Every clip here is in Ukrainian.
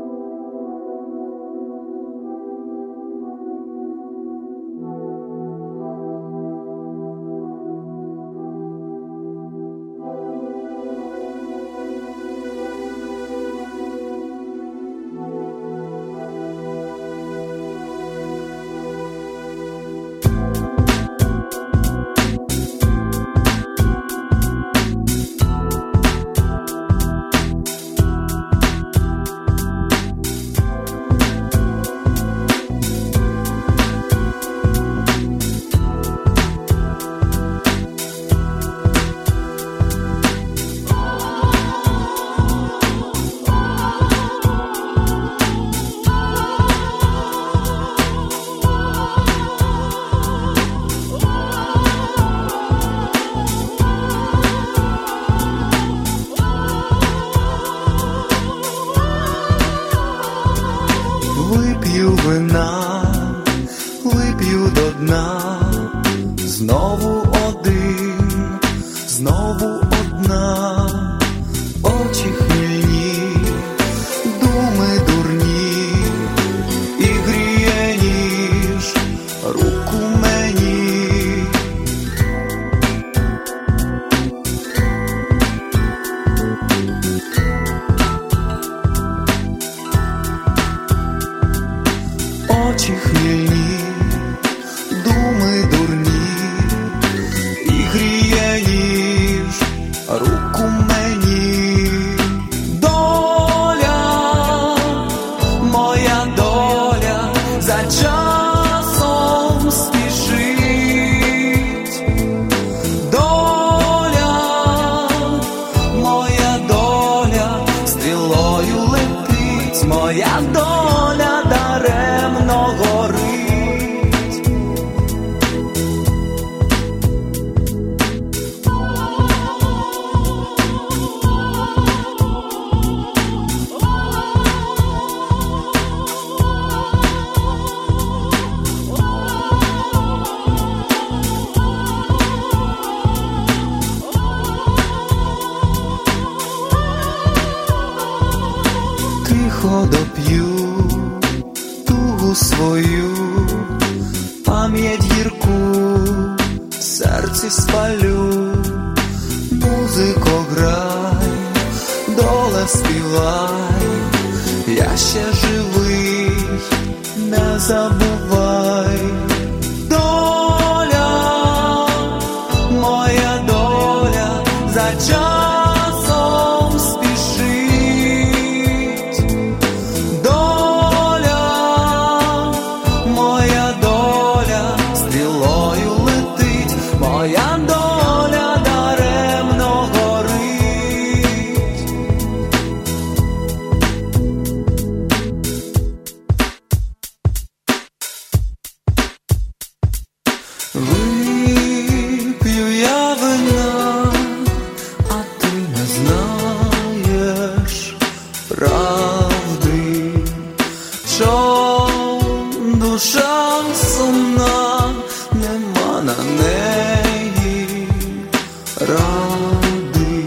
Вип'ю вина, вип'ю до дна, знову один, знову одна, очі хмільні, думи дурні, і гріє ніж руку мені. Очі хмільні, думи дурні, і гріє ніж руку мені. Доля, моя доля, за часом спішить. Доля, моя доля, стрілою летить, моя доля даремно горить. Тихо доп'ю тугу свою, пам'ять гірку в серці спалю. Музико, грай, доле співай, я ще живий, не забувай. Доля, моя доля, за часом спішить. Доля, моя доля, стрілою летить, моя доля даремно горить. Вип'ю я вина, а ти не знаєш правди, що душа сумна, нема на неї ради.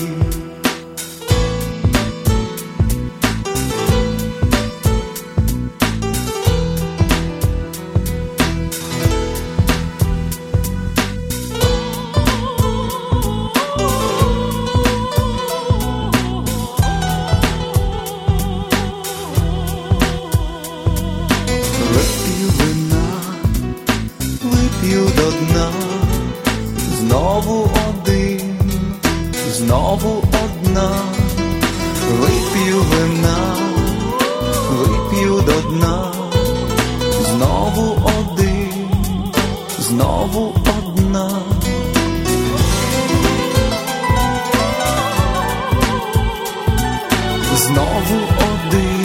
Вип'ю вина, вип'ю до дна, знову один, знову одна. Вип'ю вина, вип'ю до дна, знову один, знову одна. Знову один.